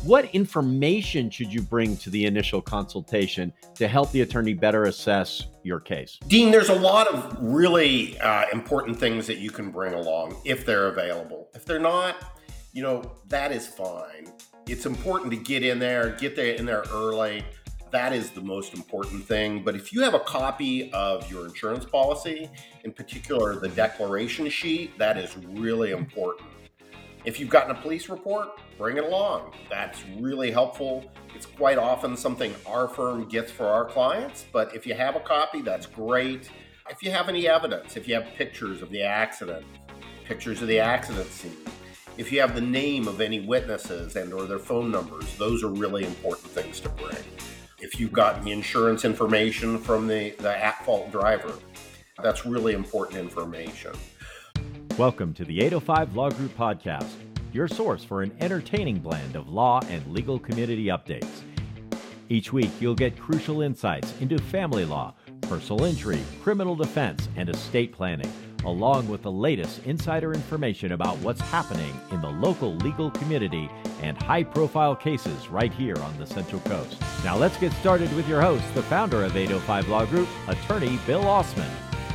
What information should you bring to the initial consultation to help the attorney better assess your case? Dean, there's a lot of really important things that you can bring along if they're available. If they're not, that is fine. It's important to get in there early. That is the most important thing. But if you have a copy of your insurance policy, in particular the declaration sheet, that is really important. If you've gotten a police report, bring it along. That's really helpful. It's quite often something our firm gets for our clients, but if you have a copy, that's great. If you have any evidence, if you have pictures of the accident, pictures of the accident scene, if you have the name of any witnesses and or their phone numbers, those are really important things to bring. If you've gotten the insurance information from the at-fault driver, that's really important information. Welcome to the 805 Law Group Podcast, your source for an entertaining blend of law and legal community updates. Each week, you'll get crucial insights into family law, personal injury, criminal defense, and estate planning, along with the latest insider information about what's happening in the local legal community and high-profile cases right here on the Central Coast. Now let's get started with your host, the founder of 805 Law Group, attorney Bill Osman.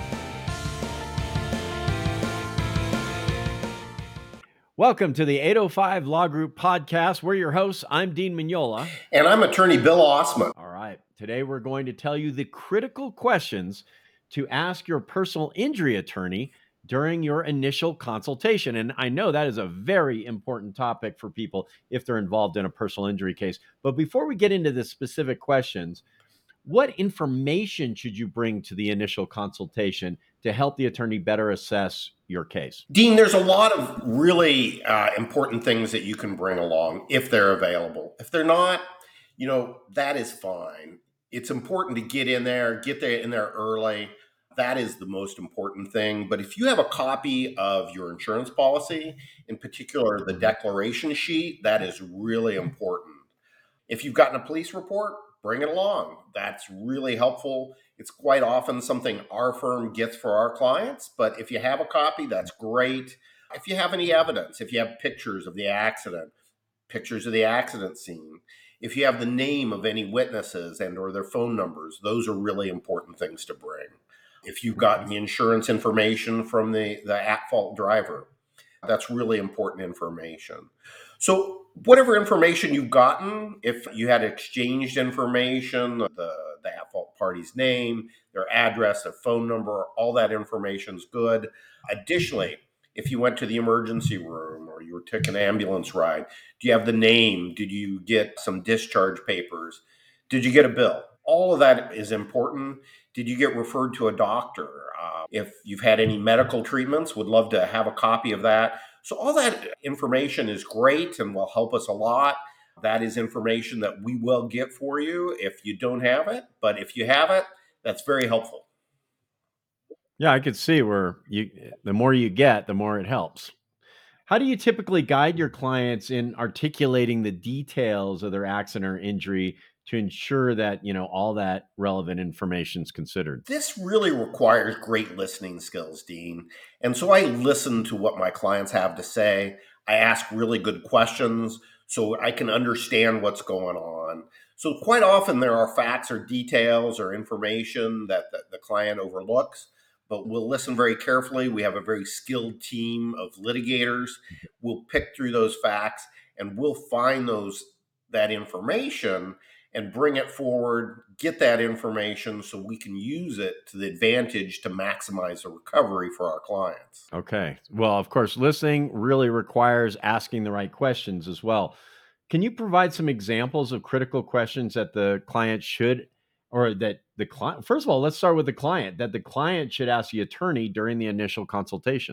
Welcome to the 805 Law Group Podcast. We're your hosts. I'm Dean Mignola. And I'm attorney Bill Osman. All right. Today we're going to tell you the critical questions to ask your personal injury attorney during your initial consultation. And I know that is a very important topic for people if they're involved in a personal injury case. But before we get into the specific questions, what information should you bring to the initial consultation to help the attorney better assess your case? Dean, there's a lot of really important things that you can bring along if they're available. If they're not, that is fine. It's important to get in there early. That is the most important thing. But if you have a copy of your insurance policy, in particular the declaration sheet, that is really important. If you've gotten a police report, bring it along. That's really helpful. It's quite often something our firm gets for our clients, but if you have a copy, that's great. If you have any evidence, if you have pictures of the accident, pictures of the accident scene, if you have the name of any witnesses and or their phone numbers, those are really important things to bring. If you've gotten the insurance information from the at-fault driver, that's really important information. So whatever information you've gotten, if you had exchanged information, the at-fault party's name, their address, their phone number, all that information's good. Additionally, if you went to the emergency room or you were taking an ambulance ride, do you have the name? Did you get some discharge papers? Did you get a bill? All of that is important. Did you get referred to a doctor? If you've had any medical treatments, would love to have a copy of that. So all that information is great and will help us a lot. That is information that we will get for you if you don't have it. But if you have it, that's very helpful. Yeah, I could see where the more you get, the more it helps. How do you typically guide your clients in articulating the details of their accident or injury to ensure that, all that relevant information is considered? This really requires great listening skills, Dean. And so I listen to what my clients have to say. I ask really good questions so I can understand what's going on. So quite often there are facts or details or information that the client overlooks, but we'll listen very carefully. We have a very skilled team of litigators. We'll pick through those facts and we'll find that information and bring it forward, get that information so we can use it to the advantage to maximize the recovery for our clients. Okay. Well, of course, listening really requires asking the right questions as well. Can you provide some examples of critical questions that the client should, or that the client, first of all, let's start with the client, that the client should ask the attorney during the initial consultation?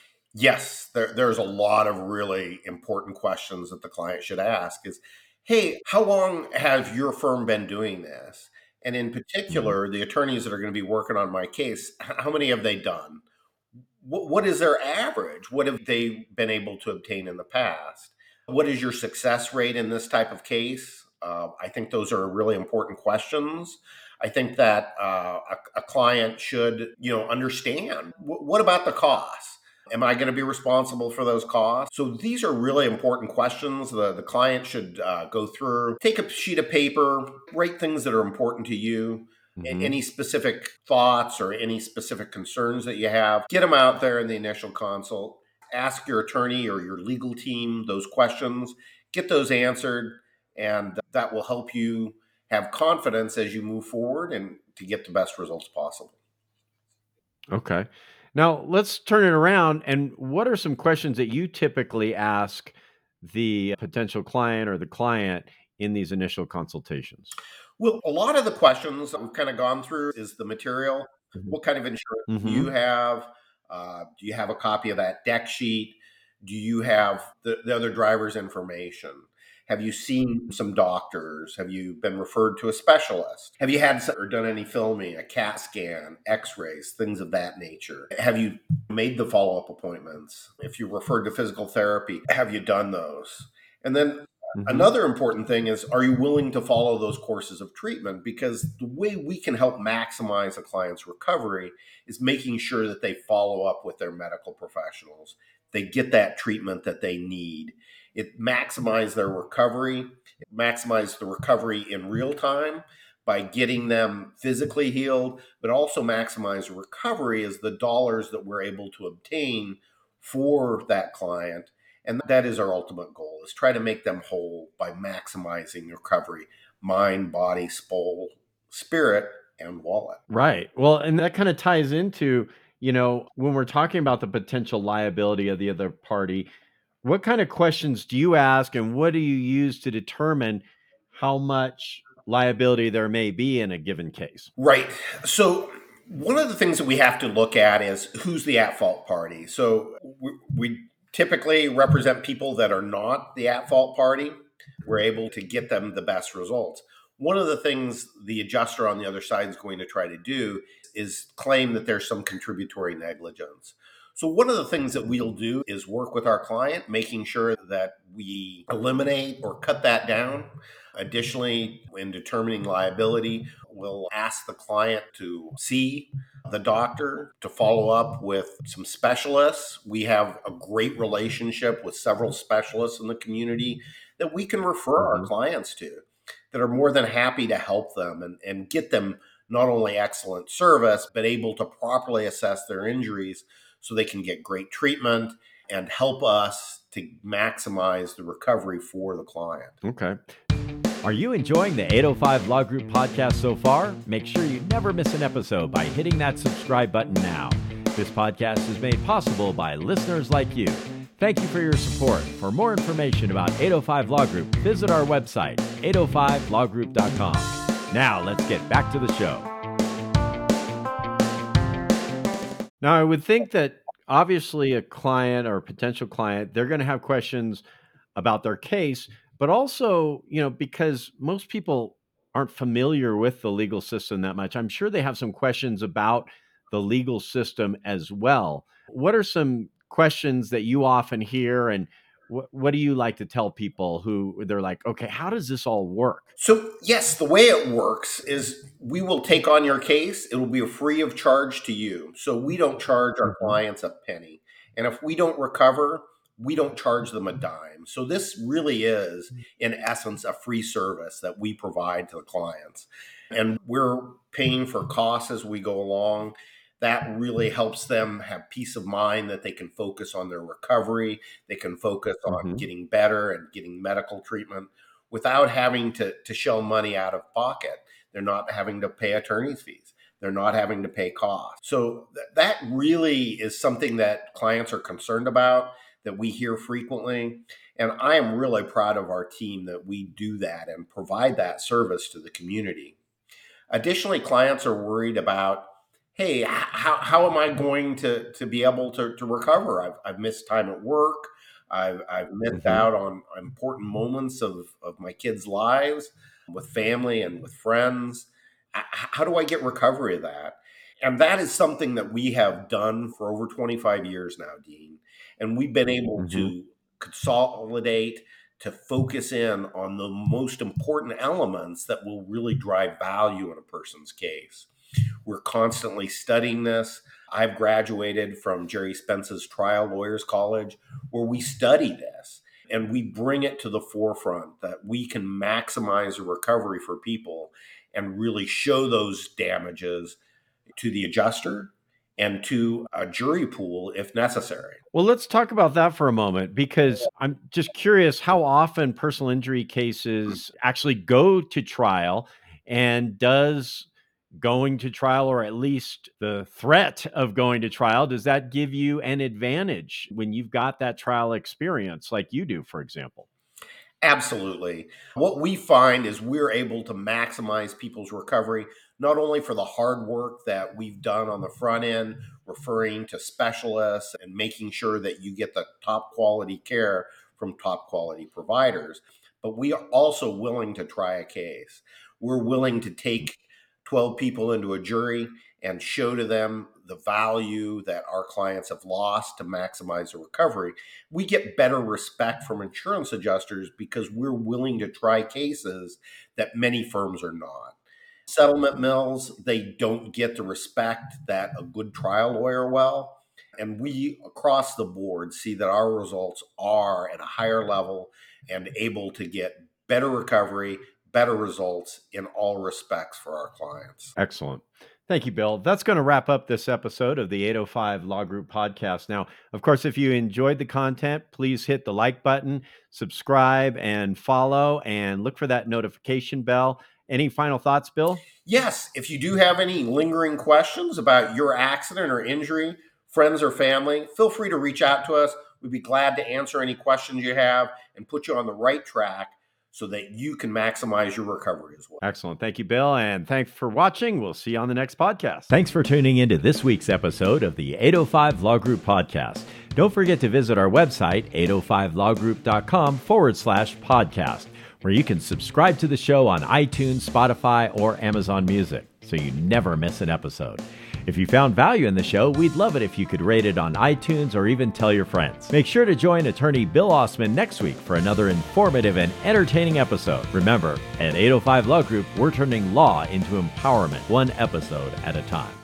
Yes, there's a lot of really important questions that the client should ask is, hey, how long has your firm been doing this? And in particular, the attorneys that are going to be working on my case, how many have they done? What is their average? What have they been able to obtain in the past? What is your success rate in this type of case? I think those are really important questions. I think that a client should, understand what about the cost? Am I going to be responsible for those costs? So these are really important questions. The client should go through, take a sheet of paper, write things that are important to you, any specific thoughts or any specific concerns that you have, get them out there in the initial consult. Ask your attorney or your legal team those questions, get those answered, and that will help you have confidence as you move forward and to get the best results possible. Okay. Now let's turn it around. And what are some questions that you typically ask the potential client or the client in these initial consultations? Well, a lot of the questions that we've kind of gone through is the material. Mhm. What kind of insurance do you Mhm. have? Do you have a copy of that deck sheet? Do you have the other driver's information? Have you seen some doctors? Have you been referred to a specialist? Have you had or done any filming, a CAT scan, x-rays, things of that nature? Have you made the follow-up appointments? If you're referred to physical therapy, have you done those? And then Mhm. another important thing is, are you willing to follow those courses of treatment? Because the way we can help maximize a client's recovery is making sure that they follow up with their medical professionals. They get that treatment that they need. It maximizes their recovery, it maximizes the recovery in real time by getting them physically healed, but also maximize recovery as the dollars that we're able to obtain for that client. And that is our ultimate goal, is try to make them whole by maximizing recovery, mind, body, soul, spirit, and wallet. Right. Well, and that kind of ties into, when we're talking about the potential liability of the other party, what kind of questions do you ask and what do you use to determine how much liability there may be in a given case? Right. So one of the things that we have to look at is who's the at-fault party. So we typically represent people that are not the at-fault party. We're able to get them the best results. One of the things the adjuster on the other side is going to try to do is claim that there's some contributory negligence. So one of the things that we'll do is work with our client, making sure that we eliminate or cut that down. Additionally, in determining liability, we'll ask the client to see the doctor, to follow up with some specialists. We have a great relationship with several specialists in the community that we can refer our Mhm. clients to, that are more than happy to help them and get them not only excellent service, but able to properly assess their injuries so they can get great treatment and help us to maximize the recovery for the client. Okay. Are you enjoying the 805 Law Group podcast so far? Make sure you never miss an episode by hitting that subscribe button now. This podcast is made possible by listeners like you. Thank you for your support. For more information about 805 Law Group, visit our website, 805lawgroup.com. Now, let's get back to the show. Now, I would think that obviously a client or a potential client, they're going to have questions about their case, but also, because most people aren't familiar with the legal system that much, I'm sure they have some questions about the legal system as well. What are some questions that you often hear, and what do you like to tell people who they're like, okay, how does this all work? So, yes, the way it works is we will take on your case. It will be free of charge to you. So, we don't charge our Mhm. clients a penny. And if we don't recover, we don't charge them a dime. So, this really is, in essence, a free service that we provide to the clients. And we're paying for costs as we go along. That really helps them have peace of mind that they can focus on their recovery. They can focus on Mhm. getting better and getting medical treatment without having to shell money out of pocket. They're not having to pay attorney's fees. They're not having to pay costs. So that really is something that clients are concerned about, that we hear frequently. And I am really proud of our team that we do that and provide that service to the community. Additionally, clients are worried about, hey, how am I going to be able to recover? I've missed time at work. I've missed Mhm. out on important moments of my kids' lives with family and with friends. How do I get recovery of that? And that is something that we have done for over 25 years now, Dean. And we've been able Mhm. to consolidate, to focus in on the most important elements that will really drive value in a person's case. We're constantly studying this. I've graduated from Jerry Spence's Trial Lawyers College, where we study this and we bring it to the forefront that we can maximize a recovery for people and really show those damages to the adjuster and to a jury pool if necessary. Well, let's talk about that for a moment, because I'm just curious how often personal injury cases actually go to trial, and does going to trial, or at least the threat of going to trial, does that give you an advantage when you've got that trial experience like you do, for example? Absolutely. What we find is we're able to maximize people's recovery, not only for the hard work that we've done on the front end, referring to specialists and making sure that you get the top quality care from top quality providers, but we are also willing to try a case. We're willing to take 12 people into a jury and show to them the value that our clients have lost to maximize the recovery. We get better respect from insurance adjusters because we're willing to try cases that many firms are not. Settlement mills, they don't get the respect that a good trial lawyer will. And we, across the board, see that our results are at a higher level and able to get better recovery, better results in all respects for our clients. Excellent. Thank you, Bill. That's going to wrap up this episode of the 805 Law Group podcast. Now, of course, if you enjoyed the content, please hit the like button, subscribe, and follow, and look for that notification bell. Any final thoughts, Bill? Yes. If you do have any lingering questions about your accident or injury, friends or family, feel free to reach out to us. We'd be glad to answer any questions you have and put you on the right track so that you can maximize your recovery as well. Excellent. Thank you, Bill. And thanks for watching. We'll see you on the next podcast. Thanks for tuning into this week's episode of the 805 Law Group podcast. Don't forget to visit our website, 805lawgroup.com/podcast, where you can subscribe to the show on iTunes, Spotify, or Amazon Music, so you never miss an episode. If you found value in the show, we'd love it if you could rate it on iTunes or even tell your friends. Make sure to join attorney Bill Osman next week for another informative and entertaining episode. Remember, at 805 Law Group, we're turning law into empowerment, one episode at a time.